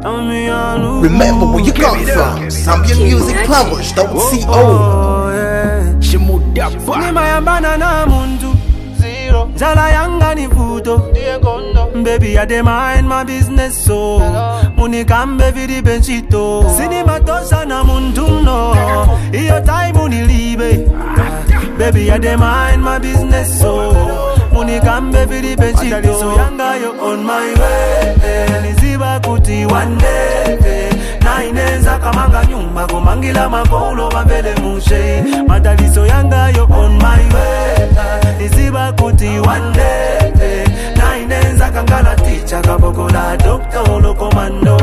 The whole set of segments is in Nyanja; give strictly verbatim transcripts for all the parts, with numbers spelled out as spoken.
Remember where you come from. Zambia Music Plumbers, don't C O. Nimayambana na muntu Jala yanga ni vuto Baby I dey mind my business so Munikambe vidi benchito Sinima tosha na muntu no Iyo time unilibe Baby I dey mind my business so Munikambe vidi benchito So yanga yo on my way Niziba kuti one day Na ineza kamanga nyumba Kumangila makolo mambele mushe Madaliso yanga yo on my way Niziba kuti one day Na ineza kangala ticha Kabokola doctor lo komando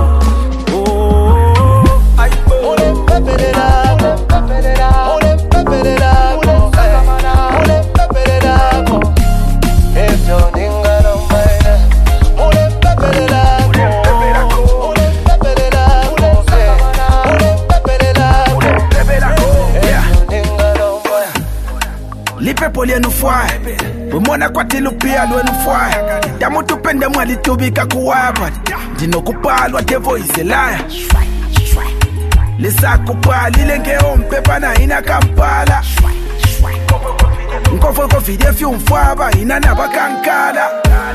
Oh I Ole peperera Peperera Ole peperera Ole peperera Eto ninga no maina Ole peperera Lipe pole nou fwa Bumona kwa tilupia lwe nou fwa Damu tupende mwali tubika kuwaba Dino kupalwa devo izelaya Lisa kupali lenge ompepa na ina Kampala Nkofo kofide fi umfwaba ina nabakankala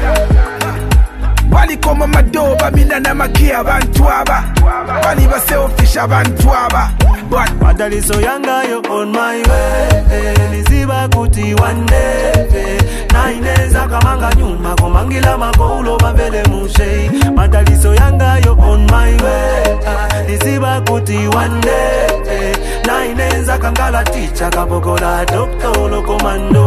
Wali koma madoba mina na makia bantwaba Wali base ofisha bantwaba But Madaliso yanga yo on my way Niziba kuti one day Na ineza kamanga nyuma Kumangila makolo mambele mushe Madaliso yanga yo on my way Niziba kuti one day Na ineza kangala ticha Kabokola doctor lo komando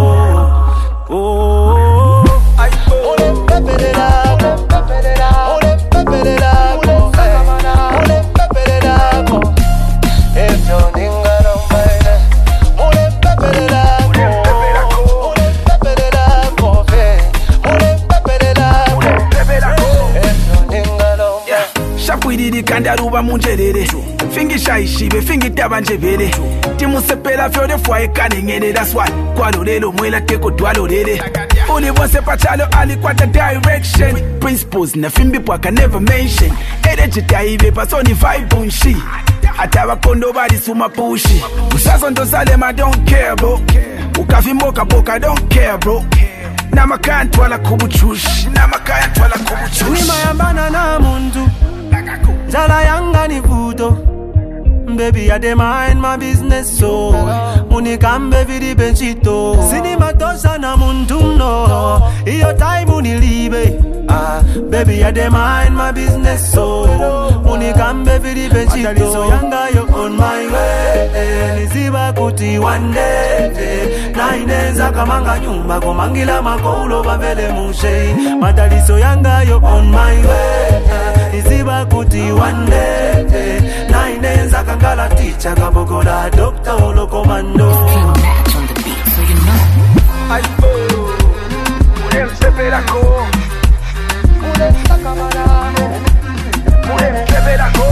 Oh I Ole peperera Peperera Ole peperera Ole peperera Eto ninga no maina Ole peperera Ole peperera Ole peperera Eto ninga no maina Shapwididi kandaruba munjerere Fingi shaishibe, fingi tabanjebere Timu sepela fyode fwae kanengene That's why kwa lorelo mwela teko dwa lorele Uli wonse pachalo ali kwa the direction Principles na fimbi pwa can never mention Energy taive pasoni vibe unshi Atawa kondo badi suma pushi Usazo ndo salema I don't care bro Ukavimboka boka I don't care bro Nama kantu wala kubuchushi Nama kantu wala kubuchushi Nima yambana na muntu Jala yanga ni vuto Baby I dey mind my business so Munikambe vidi benchito Sinima tosha na muntu no Iyo time unilibe ah, Baby I dey mind my business so Munikambe vidi benchito Madaliso yanga yo on my way Niziba kuti one day Na ineza kamanga nyumba Kumangila makolo mambele mushe Madaliso yanga yo on my way Niziba kuti one day Na ineza kangala ticha Kabokola doctor lo komando Match on the beat so you know Ay oh Murem sepelako Murem sakamarano Murem sepelako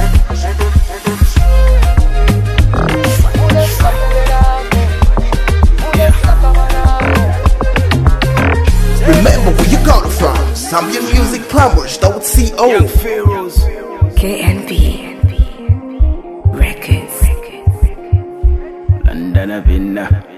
Murem sakamarano Murem sakamarano Remember where you come from. Zambia Music Plumbers, don't C O. Young Pharaohs K N B Records London Avina